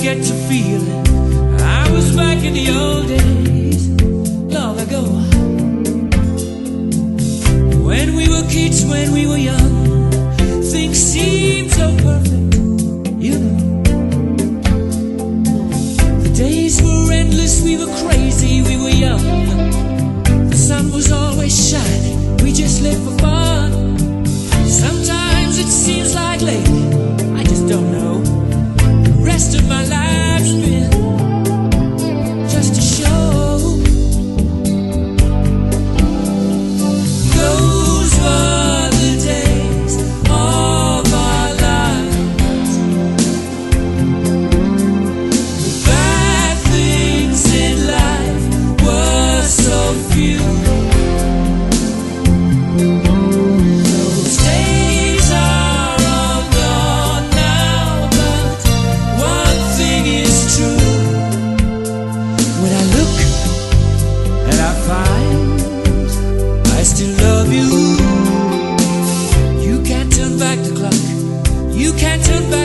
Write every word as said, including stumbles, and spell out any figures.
get to feeling I was back in the old days, long ago, when we were kids, when we were young. Things seemed so perfect, you know. The days were endless, we were crazy, we were young. The sun was always shining, we just lived for fun. Sometimes it seems like lately, I just don't know. The rest of my life's been just a show. Those were the days of our lives. The bad things in life were so few. Those days are all gone now, but one thing is true. When I look and I find I still love you, you can't turn back the clock, you can't turn back